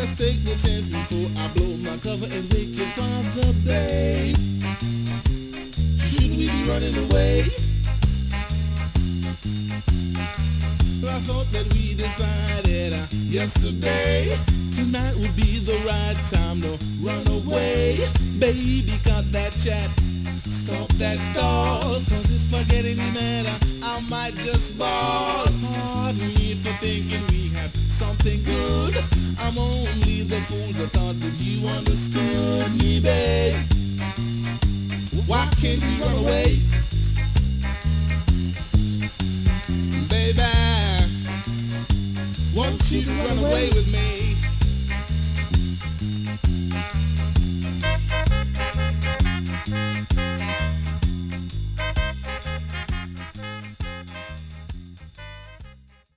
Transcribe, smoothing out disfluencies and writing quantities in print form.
let's take the chance before I blow my cover and wake your father, babe. Should we be running away? I thought that we decided yesterday tonight would be the right time to run away. Baby, cut that chat, stop that stall, cause if I get any madder, I might just bawl. Pardon me for thinking we had something good. I'm only the fool that thought that you understood me, babe. Why can't we run away? Baby, want you to run away with me.